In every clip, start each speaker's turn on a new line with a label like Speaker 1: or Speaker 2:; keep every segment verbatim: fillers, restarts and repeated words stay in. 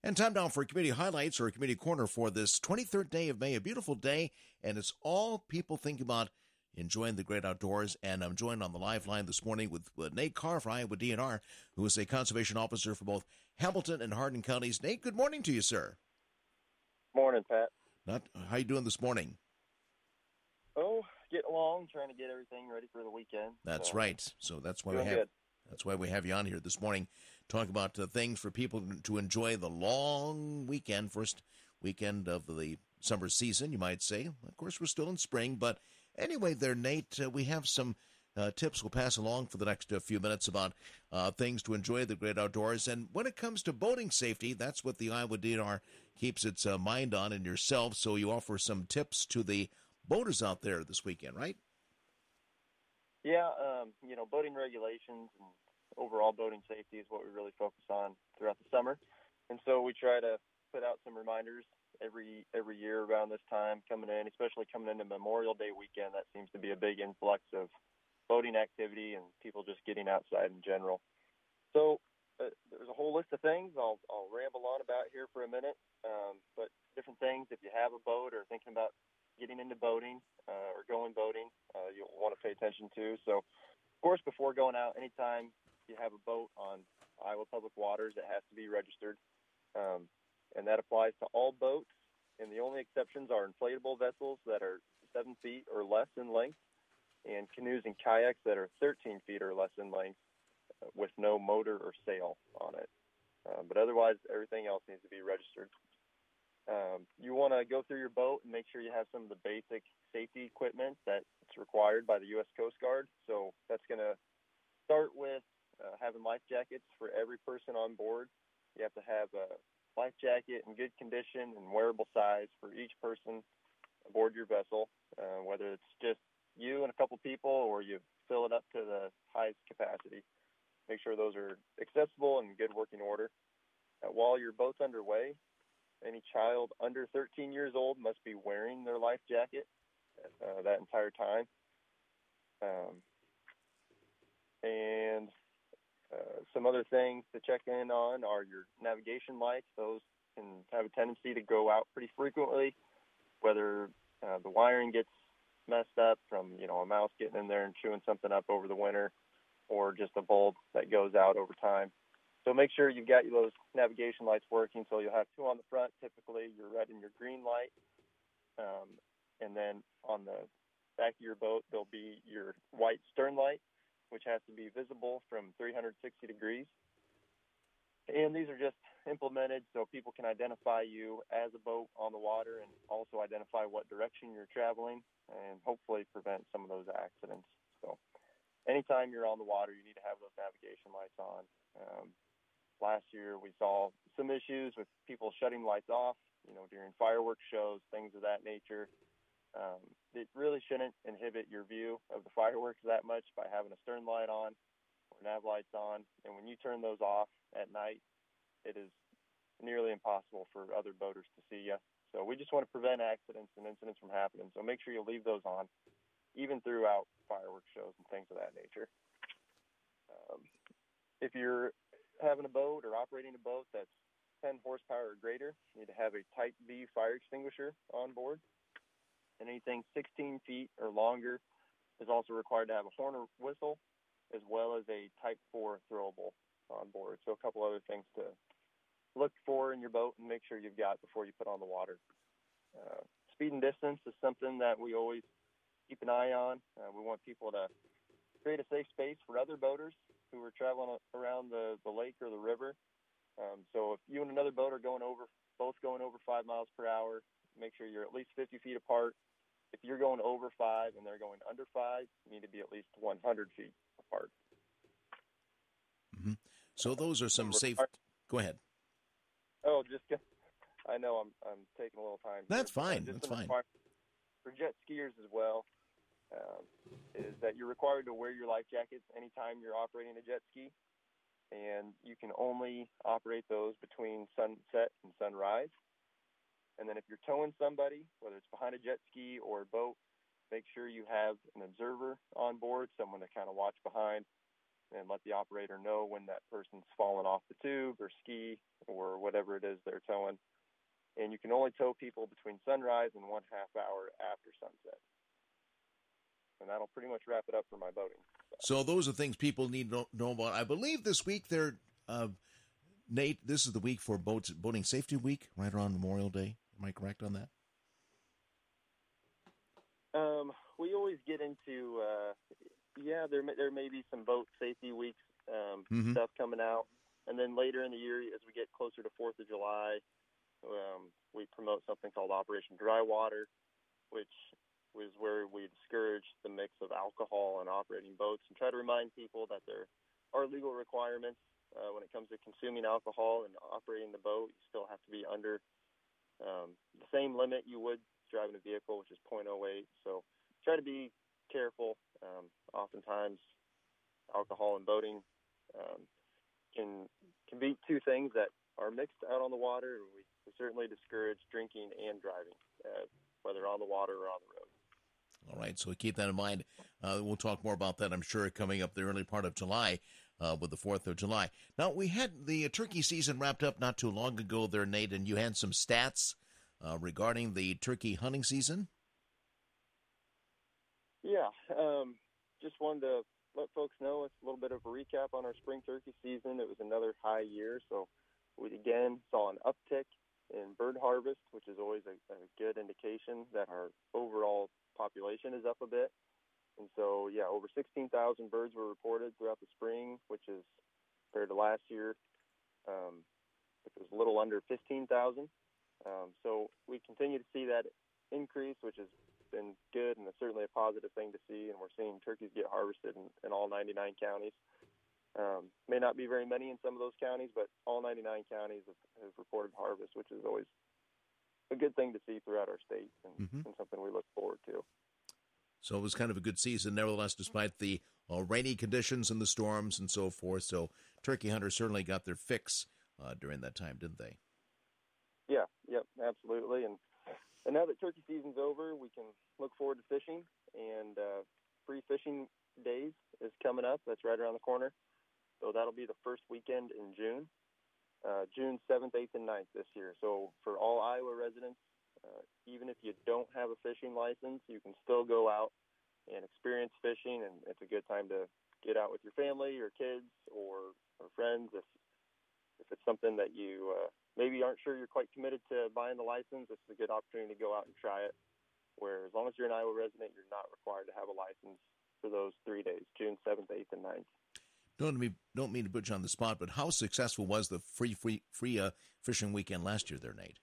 Speaker 1: And time now for community highlights or community corner for this twenty-third day of May, a beautiful day, and it's all people think about enjoying the great outdoors. And I'm joined on the live line this morning with uh, Nate Carr from Iowa D N R, who is a conservation officer for both Hamilton and Hardin counties. Nate, good morning to you, sir.
Speaker 2: Morning, Pat.
Speaker 1: Not, how you doing this morning?
Speaker 2: Oh, getting along, trying to get everything ready for the weekend.
Speaker 1: That's
Speaker 2: so.
Speaker 1: right. So that's why
Speaker 2: Doing
Speaker 1: we have
Speaker 2: good.
Speaker 1: that's why we have you on here this morning, talking about uh, things for people to enjoy the long weekend, first weekend of the summer season, you might say. Of course, we're still in spring, but anyway, there, Nate, uh, we have some uh, tips we'll pass along for the next uh, few minutes about uh, things to enjoy the great outdoors. And when it comes to boating safety, that's what the Iowa D N R keeps its uh, mind on, and yourself. So you offer some tips to the boaters out there this weekend, right?
Speaker 2: Yeah, um, you know, boating regulations and overall boating safety is what we really focus on throughout the summer. And so we try to put out some reminders every every year around this time coming in, especially coming into Memorial Day weekend. That seems to be a big influx of boating activity and people just getting outside in general. So uh, there's a whole list of things I'll, I'll ramble on about here for a minute, um, but different things if you have a boat or thinking about getting into boating uh, or going boating, uh, you'll want to pay attention to. So, of course, before going out, anytime you have a boat on Iowa public waters, it has to be registered, um, and that applies to all boats. And the only exceptions are inflatable vessels that are seven feet or less in length, and canoes and kayaks that are thirteen feet or less in length, uh, with no motor or sail on it. Uh, but otherwise, everything else needs to be registered. Um, you want to go through your boat and make sure you have some of the basic safety equipment that's required by the U S Coast Guard. So that's going to start with uh, having life jackets for every person on board. You have to have a life jacket in good condition and wearable size for each person aboard your vessel, uh, whether it's just you and a couple people or you fill it up to the highest capacity. Make sure those are accessible and in good working order. Uh, while your boat's underway, any child under thirteen years old must be wearing their life jacket uh, that entire time. Um, and uh, some other things to check in on are your navigation lights. Those can have a tendency to go out pretty frequently, whether uh, the wiring gets messed up from, you know, a mouse getting in there and chewing something up over the winter, or just a bulb that goes out over time. So make sure you've got those navigation lights working. So you'll have two on the front, typically your red and your green light. Um, and then on the back of your boat, there'll be your white stern light, which has to be visible from three hundred sixty degrees. And these are just implemented so people can identify you as a boat on the water and also identify what direction you're traveling and hopefully prevent some of those accidents. So anytime you're on the water, you need to have those navigation lights on. Um, Last year, we saw some issues with people shutting lights off, you know, during fireworks shows, things of that nature. Um, it really shouldn't inhibit your view of the fireworks that much by having a stern light on or nav lights on. And when you turn those off at night, it is nearly impossible for other boaters to see you. So we just want to prevent accidents and incidents from happening. So make sure you leave those on, even throughout fireworks shows and things of that nature. Um, if you're having a boat or operating a boat that's ten horsepower or greater, you need to have a Type B fire extinguisher on board. And anything sixteen feet or longer is also required to have a horn or whistle, as well as a Type four throwable on board. So a couple other things to look for in your boat and make sure you've got before you put on the water. Uh, speed and distance is something that we always keep an eye on. Uh, we want people to create a safe space for other boaters who are traveling around the, the lake or the river. Um, so if you and another boat are going over, both going over five miles per hour, make sure you're at least fifty feet apart. If you're going over five and they're going under five, you need to be at least one hundred feet apart.
Speaker 1: Mm-hmm. So those are some safe. Go ahead.
Speaker 2: Oh, just I know I'm I'm taking a little time.
Speaker 1: That's
Speaker 2: here.
Speaker 1: fine.
Speaker 2: Uh,
Speaker 1: That's fine.
Speaker 2: For jet skiers as well, um, is that you're required to wear your life jackets anytime you're operating a jet ski, and you can only operate those between sunset and sunrise. And then if you're towing somebody, whether it's behind a jet ski or a boat, make sure you have an observer on board, someone to kind of watch behind and let the operator know when that person's fallen off the tube or ski or whatever it is they're towing. And you can only tow people between sunrise and one half hour after sunset. And that'll pretty much wrap it up for my boating.
Speaker 1: So those are things people need to know about. I believe this week they're, uh, Nate, this is the week for boats, Boating Safety Week, right around Memorial Day. Am I correct on that?
Speaker 2: Um, we always get into, uh, yeah, there may, there may be some boat safety weeks um,
Speaker 1: mm-hmm.
Speaker 2: stuff coming out. And then later in the year, as we get closer to fourth of July, um, we promote something called Operation Dry Water, which was where we discourage the mix of alcohol and operating boats and try to remind people that there are legal requirements uh, when it comes to consuming alcohol and operating the boat. You still have to be under um, the same limit you would driving a vehicle, which is point oh eight. So try to be careful. Um, oftentimes, alcohol and boating um, can can be two things that are mixed out on the water. We, we certainly discourage drinking and driving, uh, whether on the water or on the road.
Speaker 1: All right, so keep that in mind. Uh, we'll talk more about that, I'm sure, coming up the early part of July uh, with the fourth of July. Now, we had the turkey season wrapped up not too long ago there, Nate, and you had some stats uh, regarding the turkey hunting season.
Speaker 2: Yeah, um, just wanted to let folks know it's a little bit of a recap on our spring turkey season. It was another high year, so we again saw an uptick in bird harvest, which is always a, a good indication that our overall population is up a bit. And so, yeah, over sixteen thousand birds were reported throughout the spring, which is compared to last year, um, which was a little under fifteen thousand. Um, so we continue to see that increase, which has been good and it's certainly a positive thing to see. And we're seeing turkeys get harvested in, in all ninety-nine counties. Um, may not be very many in some of those counties, but all ninety-nine counties have, have reported harvest, which is always a good thing to see throughout our state and, mm-hmm. and something we look forward to.
Speaker 1: So it was kind of a good season, nevertheless, despite the uh, rainy conditions and the storms and so forth. So turkey hunters certainly got their fix uh, during that time, didn't they?
Speaker 2: Yeah, yep, absolutely. And and now that turkey season's over, we can look forward to fishing. And uh, free fishing days is coming up. That's right around the corner. So that'll be the first weekend in June, uh, June seventh, eighth, and ninth this year. So for all Iowa residents, uh, even if you don't have a fishing license, you can still go out and experience fishing, and it's a good time to get out with your family, your kids, or, or friends. If if it's something that you uh, maybe aren't sure you're quite committed to buying the license, this is a good opportunity to go out and try it, where as long as you're an Iowa resident, you're not required to have a license for those three days, June seventh, eighth, and ninth.
Speaker 1: Don't mean, don't mean to put you on the spot, but how successful was the free free free uh, fishing weekend last year there, Nate?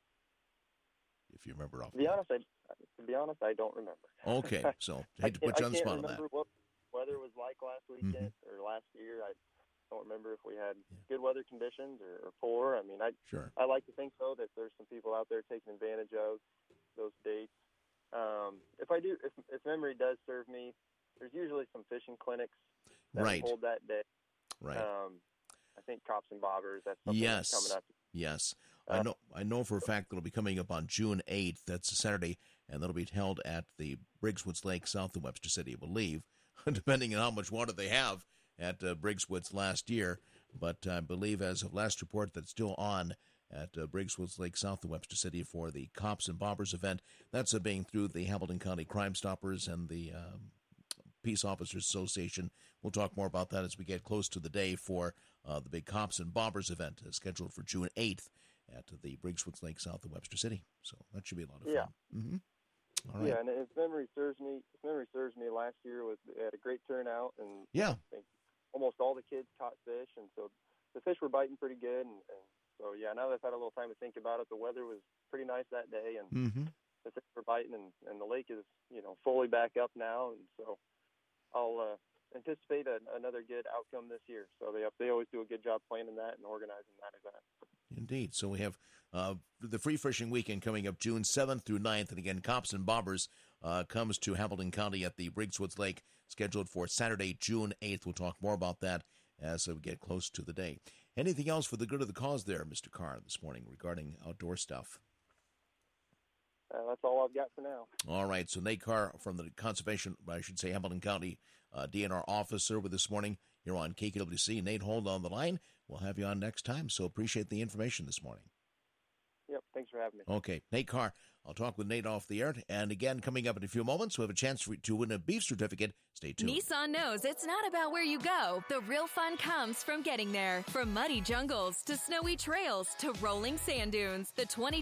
Speaker 1: If you remember off.
Speaker 2: To be honest, I, to be honest, I don't remember.
Speaker 1: Okay, so I hate to put you on the spot on that. I can't remember what
Speaker 2: weather was like last weekend mm-hmm. or last year. I don't remember if we had yeah. good weather conditions or, or poor. I mean, I
Speaker 1: sure.
Speaker 2: I like to think so that there's some people out there taking advantage of those dates. Um, if I do, if, if memory does serve me, there's usually some fishing clinics that
Speaker 1: right.
Speaker 2: hold that day.
Speaker 1: Right.
Speaker 2: Um, I think Cops and Bobbers. That's something
Speaker 1: yes.
Speaker 2: that's coming up.
Speaker 1: Yes. I know I know for a fact that it'll be coming up on June eighth. That's a Saturday, and that'll be held at the Briggswoods Lake south of Webster City, I believe, depending on how much water they have at uh, Briggswoods last year. But I believe as of last report that's still on at uh, Briggswoods Lake south of Webster City for the Cops and Bobbers event. That's uh, being through the Hamilton County Crime Stoppers and the um, Peace Officers Association. We'll talk more about that as we get close to the day for uh, the big Cops and Bobbers event uh, scheduled for June eighth. At the Briggswoods Lake south of Webster City. So that should be a lot of
Speaker 2: yeah.
Speaker 1: fun. Mm-hmm. All right.
Speaker 2: Yeah, and if memory serves me, if memory serves me, last year was they had a great turnout, and
Speaker 1: yeah.
Speaker 2: I think almost all the kids caught fish, and so the fish were biting pretty good. And, and so, yeah, now that I've had a little time to think about it, the weather was pretty nice that day, and
Speaker 1: mm-hmm.
Speaker 2: the fish were biting, and, and the lake is, you know, fully back up now, and so I'll uh, anticipate a, another good outcome this year. So they they always do a good job planning that and organizing that event.
Speaker 1: Indeed. So we have uh, the free fishing weekend coming up June seventh through ninth. And again, Cops and Bobbers uh, comes to Hamilton County at the Briggswoods Lake, scheduled for Saturday, June eighth. We'll talk more about that as we get close to the day. Anything else for the good of the cause there, Mister Carr, this morning regarding outdoor stuff?
Speaker 2: Uh, that's all I've got for now.
Speaker 1: All right. So Nate Carr from the Conservation, I should say, Hamilton County uh, D N R officer with this morning. here on K K W C. Nate, hold on the line. We'll have you on next time, so appreciate the information this morning.
Speaker 2: Yep, thanks for having me.
Speaker 1: Okay, Nate Carr. I'll talk with Nate off the air. And again, coming up in a few moments, we have a chance for, to win a beef certificate. Stay tuned.
Speaker 3: Nissan knows it's not about where you go. The real fun comes from getting there. From muddy jungles to snowy trails to rolling sand dunes, the twenty